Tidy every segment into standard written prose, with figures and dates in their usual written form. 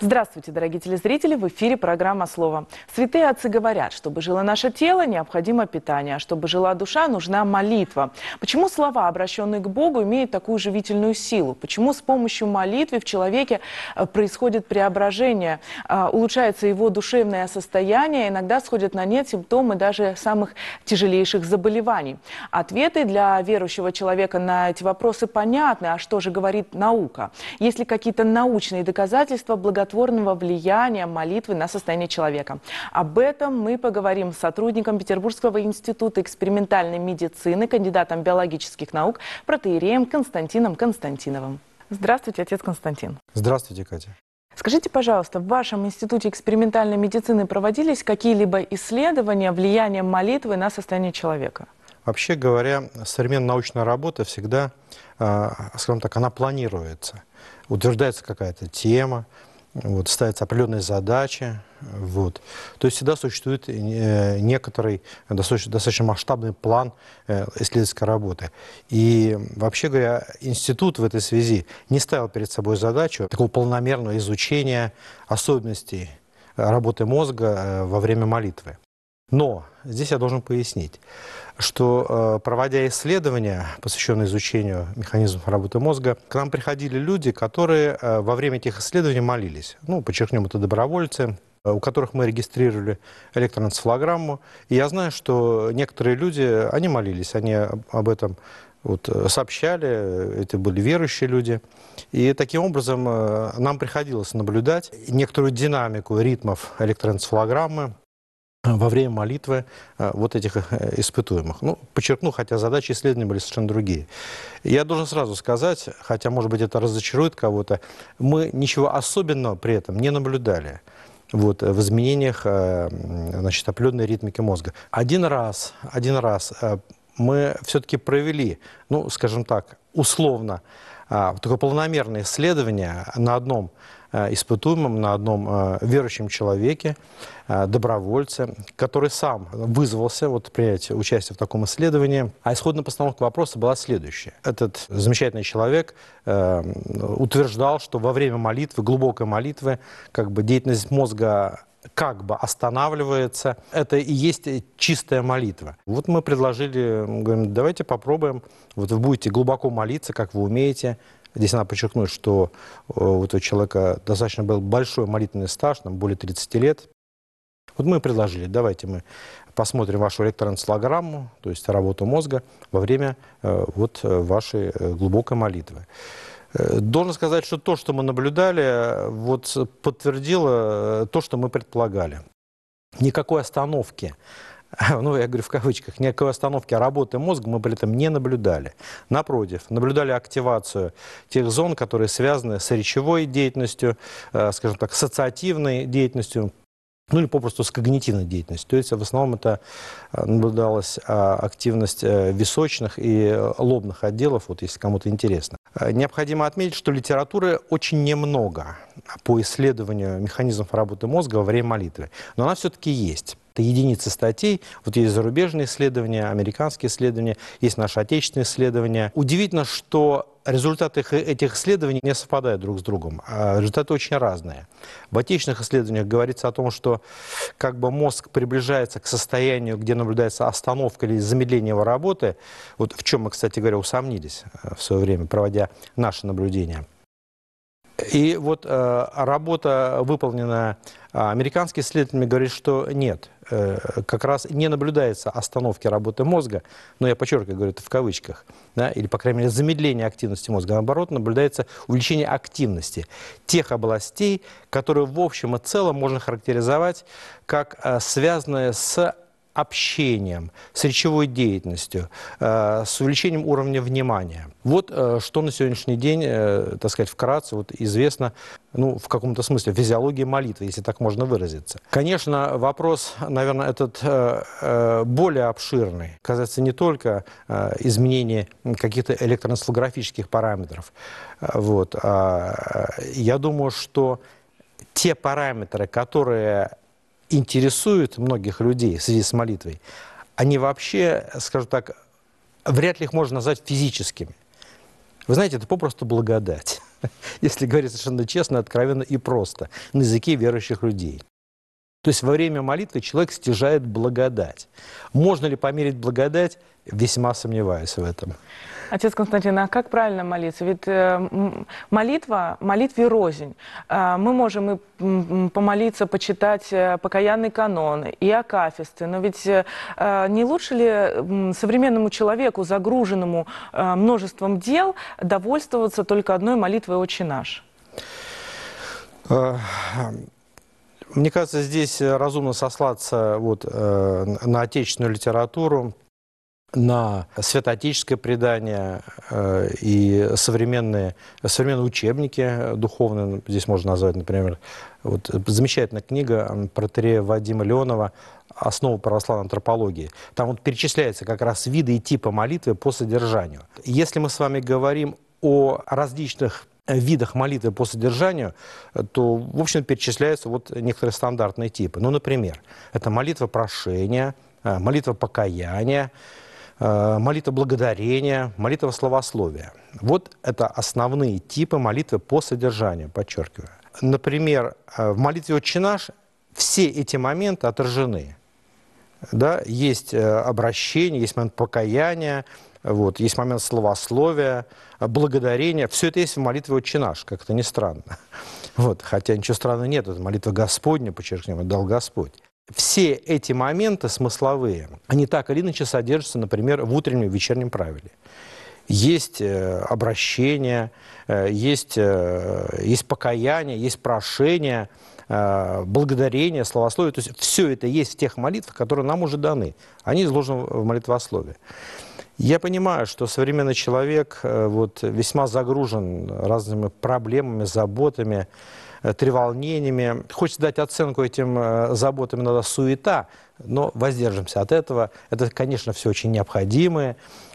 Здравствуйте, дорогие телезрители! В эфире программа «Слово». Святые отцы говорят, чтобы жило наше тело, необходимо питание, а чтобы жила душа, нужна молитва. Почему слова, обращенные к Богу, имеют такую живительную силу? Почему с помощью молитвы в человеке происходит преображение, улучшается его душевное состояние, иногда сходят на нет симптомы даже самых тяжелейших заболеваний? Ответы для верующего человека на эти вопросы понятны. А что же говорит наука? Есть ли какие-то научные доказательства благотворного влияния молитвы на состояние человека? Об этом мы поговорим с сотрудником Петербургского института экспериментальной медицины, кандидатом биологических наук, протоиереем Константином Константиновым. Здравствуйте, отец Константин. Здравствуйте, Катя. Скажите, пожалуйста, в вашем институте экспериментальной медицины проводились какие-либо исследования влияния молитвы на состояние человека? Вообще говоря, современная научная работа всегда, скажем так, она планируется. Утверждается какая-то тема, ставятся определенные задачи. То есть всегда существует некоторый достаточно масштабный план исследовательской работы. И вообще говоря, институт в этой связи не ставил перед собой задачу такого полномерного изучения особенностей работы мозга во время молитвы. Но здесь я должен пояснить, что, проводя исследования, посвященные изучению механизмов работы мозга, к нам приходили люди, которые во время этих исследований молились. Подчеркнем, это добровольцы, у которых мы регистрировали электроэнцефалограмму. И я знаю, что некоторые люди, они молились, они об этом сообщали, это были верующие люди. И таким образом нам приходилось наблюдать некоторую динамику ритмов электроэнцефалограммы во время молитвы этих испытуемых. Подчеркну, хотя задачи исследования были совершенно другие. Я должен сразу сказать, хотя, может быть, это разочарует кого-то, мы ничего особенного при этом не наблюдали в изменениях определенной ритмики мозга. Один раз мы все-таки провели, скажем так, условно, такое полномерное исследование на одном испытуемом, на одном верующем человеке, добровольце, который сам вызвался принять участие в таком исследовании. А исходная постановка вопроса была следующая. Этот замечательный человек утверждал, что во время молитвы, глубокой молитвы, деятельность мозга останавливается. Это и есть чистая молитва. Мы предложили, говорим, давайте попробуем. Вы будете глубоко молиться, как вы умеете. Здесь надо подчеркнуть, что у этого человека достаточно был большой молитвенный стаж, более 30 лет. Мы предложили, давайте мы посмотрим вашу электроэнцефалограмму, то есть работу мозга во время вашей глубокой молитвы. Должен сказать, что то, что мы наблюдали, подтвердило то, что мы предполагали. Никакой остановки, я говорю в кавычках, никакой остановки работы мозга мы при этом не наблюдали. Напротив, наблюдали активацию тех зон, которые связаны с речевой деятельностью, скажем так, с ассоциативной деятельностью, или попросту с когнитивной деятельностью. То есть в основном это наблюдалась активность височных и лобных отделов, если кому-то интересно. Необходимо отметить, что литературы очень немного по исследованию механизмов работы мозга во время молитвы. Но она все-таки есть. Это единицы статей. Есть зарубежные исследования, американские исследования, есть наши отечественные исследования. Удивительно, что результаты этих исследований не совпадают друг с другом. Результаты очень разные. В отечественных исследованиях говорится о том, что мозг приближается к состоянию, где наблюдается остановка или замедление его работы, в чем мы, кстати говоря, усомнились в свое время, проводя наши наблюдения. И работа, выполненная американскими исследователями, говорит, что нет, как раз не наблюдается остановки работы мозга, но я подчеркиваю, говорю это в кавычках, или, по крайней мере, замедление активности мозга. Наоборот, наблюдается увеличение активности тех областей, которые в общем и целом можно характеризовать как связанные с общением, с речевой деятельностью, с увеличением уровня внимания. Что на сегодняшний день, так сказать, вкратце известно, в каком-то смысле, физиологии молитвы, если так можно выразиться. Конечно, вопрос, наверное, этот более обширный. Касается не только изменения каких-то электроэнцефалографических параметров. Я думаю, что те параметры, которые интересуют многих людей в связи с молитвой, они вообще, скажем так, вряд ли их можно назвать физическими. Вы знаете, это попросту благодать. если говорить совершенно честно, откровенно и просто, на языке верующих людей. То есть во время молитвы человек стяжает благодать. Можно ли померить благодать? Весьма сомневаюсь в этом. Отец Константин, а как правильно молиться? Ведь молитве рознь. Мы можем и помолиться, почитать покаянный канон, и акафисты. Но ведь не лучше ли современному человеку, загруженному множеством дел, довольствоваться только одной молитвой «Отче наш»? Мне кажется, здесь разумно сослаться на отечественную литературу, на святоотеческое предание и современные учебники духовные. Здесь можно назвать, например, замечательная книга протоиерея Вадима Леонова «Основа православной антропологии». Там перечисляются как раз виды и типы молитвы по содержанию. Если мы с вами говорим о различных видах молитвы по содержанию, то, в общем, перечисляются некоторые стандартные типы. Ну, например, это молитва прошения, молитва покаяния, молитва благодарения, молитва словословия. Вот это основные типы молитвы по содержанию, подчеркиваю. Например, в молитве «Отче наш» все эти моменты отражены. Да? Есть обращение, есть момент покаяния, есть момент словословия, благодарения. Все это есть в молитве «Отче наш», как-то не странно. Хотя ничего странного нет, это молитва Господня, подчеркнем, дал Господь. Все эти моменты смысловые, они так или иначе содержатся, например, в утреннем и вечернем правиле. Есть обращение, есть покаяние, есть прошение, благодарение, словословие. То есть все это есть в тех молитвах, которые нам уже даны. Они изложены в молитвословии. Я понимаю, что современный человек весьма загружен разными проблемами, заботами, треволнениями. Хочется дать оценку этим заботам, иногда суета, но воздержимся от этого. Это, конечно, все очень необходимые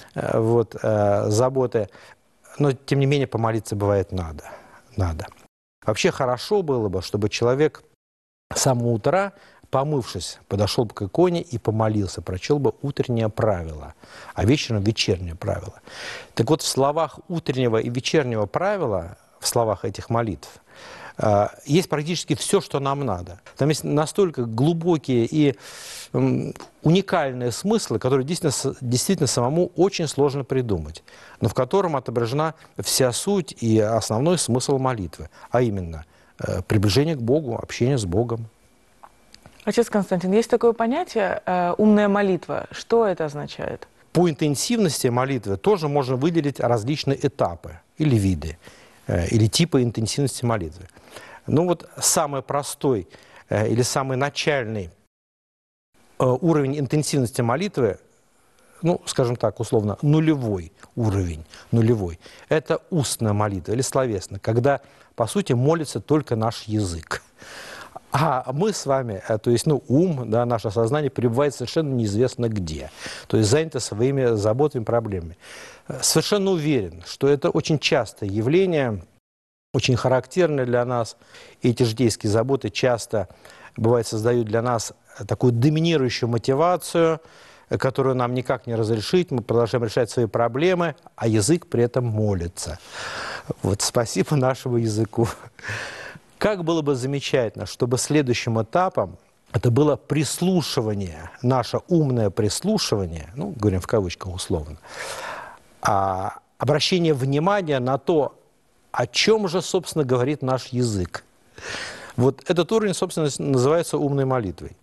заботы, но, тем не менее, помолиться бывает надо. Вообще хорошо было бы, чтобы человек с самого утра, помывшись, подошел бы к иконе и помолился, прочел бы утреннее правило, а вечером вечернее правило. Так вот, в словах утреннего и вечернего правила, в словах этих молитв, есть практически все, что нам надо. Там есть настолько глубокие и уникальные смыслы, которые действительно самому очень сложно придумать, но в котором отображена вся суть и основной смысл молитвы, а именно приближение к Богу, общение с Богом. Отец Константин, есть такое понятие «умная молитва». Что это означает? По интенсивности молитвы тоже можно выделить различные этапы или виды, или типы интенсивности молитвы. Самый простой или самый начальный уровень интенсивности молитвы, скажем так, условно, нулевой уровень, это устная молитва или словесная, когда, по сути, молится только наш язык. А мы с вами, то есть ум, наше сознание пребывает совершенно неизвестно где, то есть занято своими заботами, проблемами. Совершенно уверен, что это очень частое явление, очень характерное для нас. И эти житейские заботы часто, бывает, создают для нас такую доминирующую мотивацию, которую нам никак не разрешить. Мы продолжаем решать свои проблемы, а язык при этом молится. Спасибо нашему языку. Как было бы замечательно, чтобы следующим этапом это было прислушивание, наше умное прислушивание, говорим в кавычках условно, обращение внимания на то, о чем же, собственно, говорит наш язык. Этот уровень, собственно, называется умной молитвой.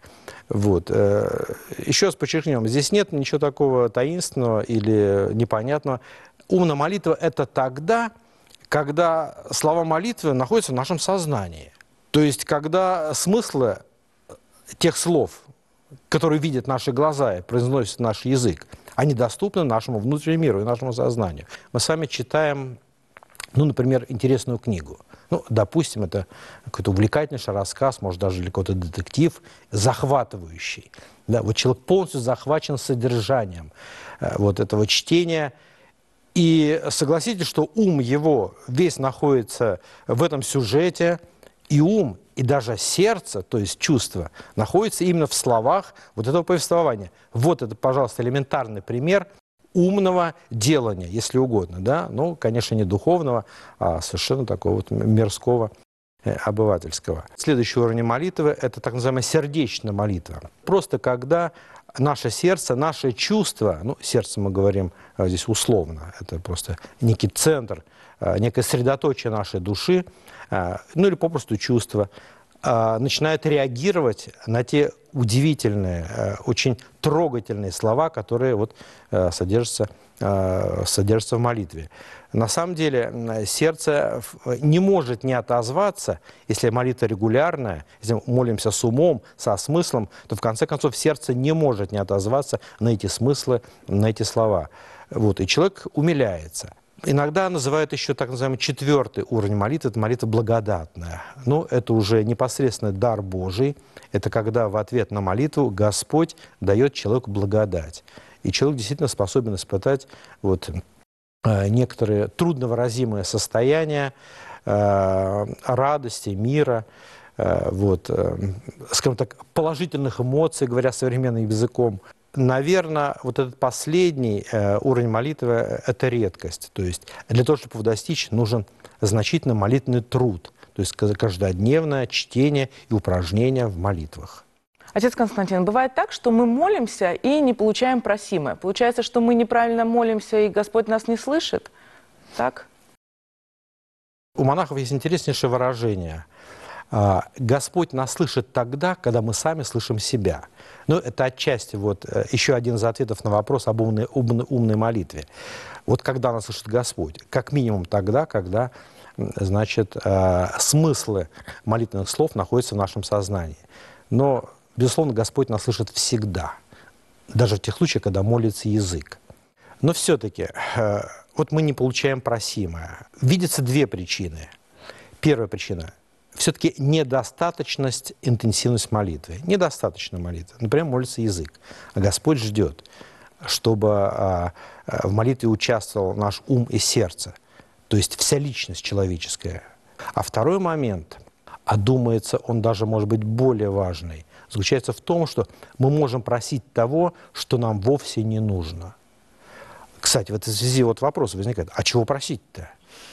Еще раз подчеркнем, здесь нет ничего такого таинственного или непонятного. Умная молитва – это тогда, когда слова молитвы находятся в нашем сознании. То есть, когда смыслы тех слов, которые видят наши глаза и произносит наш язык, они доступны нашему внутреннему миру и нашему сознанию. Мы с вами читаем, например, интересную книгу. Допустим, это какой-то увлекательнейший рассказ, может, даже какой-то детектив, захватывающий. Человек полностью захвачен содержанием этого чтения. И согласитесь, что ум его весь находится в этом сюжете, и ум, и даже сердце, то есть чувство, находится именно в словах этого повествования. Это, пожалуйста, элементарный пример умного делания, если угодно, да, ну, конечно, не духовного, а совершенно такого вот мирского, обывательского. Следующий уровень молитвы – это так называемая сердечная молитва. Просто когда наше сердце, наше чувство, ну, сердце мы говорим здесь условно, это просто некий центр, некое средоточие нашей души, ну или попросту чувство, начинает реагировать на те удивительные, очень трогательные слова, которые вот содержатся в молитве. На самом деле сердце не может не отозваться, если молитва регулярная, если мы молимся с умом, со смыслом, то в конце концов сердце не может не отозваться на эти смыслы, на эти слова. Вот, и человек умиляется. Иногда называют еще так называемый 4-й уровень молитвы, это молитва благодатная. Но это уже непосредственно дар Божий, это когда в ответ на молитву Господь дает человеку благодать. И человек действительно способен испытать вот некоторые трудновыразимые состояния радости, мира, вот, скажем так, положительных эмоций, говоря современным языком. Наверное, вот этот последний уровень молитвы – это редкость. То есть для того, чтобы его достичь, нужен значительный молитвенный труд. То есть каждодневное чтение и упражнение в молитвах. Отец Константин, бывает так, что мы молимся и не получаем просимое. Получается, что мы неправильно молимся, и Господь нас не слышит? Так? У монахов есть интереснейшее выражение. Господь нас слышит тогда, когда мы сами слышим себя. Но это отчасти вот еще один из ответов на вопрос об умной молитве. Вот когда нас слышит Господь? Как минимум тогда, когда, значит, смыслы молитвенных слов находятся в нашем сознании. Но, безусловно, Господь нас слышит всегда. Даже в тех случаях, когда молится язык. Но все-таки вот мы не получаем просимое. Видятся две причины. Первая причина – все-таки недостаточность, интенсивность молитвы. Недостаточно молитвы. Например, молится язык. А Господь ждет, чтобы в молитве участвовал наш ум и сердце. То есть вся личность человеческая. А второй момент, а думается, он даже может быть более важный, заключается в том, что мы можем просить того, что нам вовсе не нужно. Кстати, в этой связи вот вопрос возникает, а чего просить-то?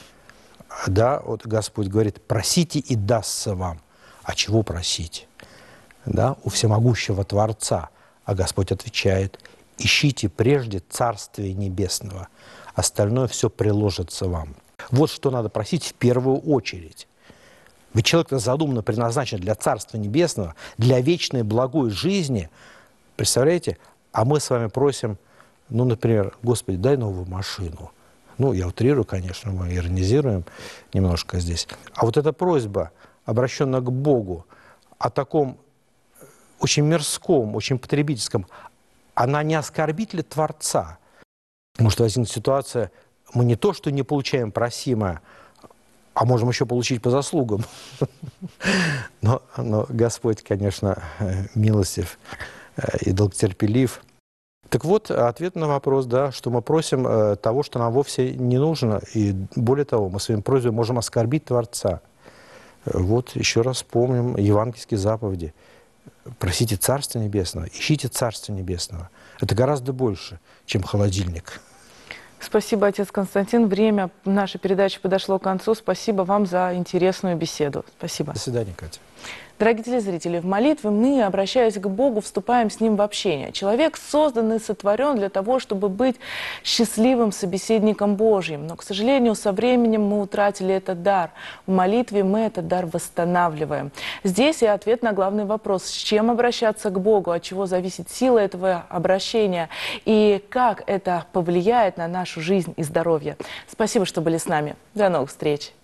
Да, вот Господь говорит, просите и дастся вам. А чего просить? Да, у всемогущего Творца. А Господь отвечает, ищите прежде Царствия Небесного, остальное все приложится вам. Вот что надо просить в первую очередь. Ведь человек задуманно предназначен для Царства Небесного, для вечной благой жизни. Представляете? А мы с вами просим, ну, например, Господи, дай новую машину. Ну, я утрирую, конечно, мы иронизируем немножко здесь. А вот эта просьба, обращенная к Богу, о таком очень мирском, очень потребительском, она не оскорбит ли Творца? Может возникнуть ситуация, мы не то, что не получаем просимое, а можем еще получить по заслугам. Но Господь, конечно, милостив и долготерпелив. Так вот, ответ на вопрос, да, что мы просим того, что нам вовсе не нужно. И более того, мы своим просьбой можем оскорбить Творца. Вот еще раз помним евангельские заповеди. Просите Царства Небесного, ищите Царства Небесного. Это гораздо больше, чем холодильник. Спасибо, отец Константин. Время нашей передачи подошло к концу. Спасибо вам за интересную беседу. Спасибо. До свидания, Катя. Дорогие телезрители, в молитве мы, обращаясь к Богу, вступаем с Ним в общение. Человек создан и сотворен для того, чтобы быть счастливым собеседником Божьим. Но, к сожалению, со временем мы утратили этот дар. В молитве мы этот дар восстанавливаем. Здесь и ответ на главный вопрос, с чем обращаться к Богу, от чего зависит сила этого обращения и как это повлияет на нашу жизнь и здоровье. Спасибо, что были с нами. До новых встреч.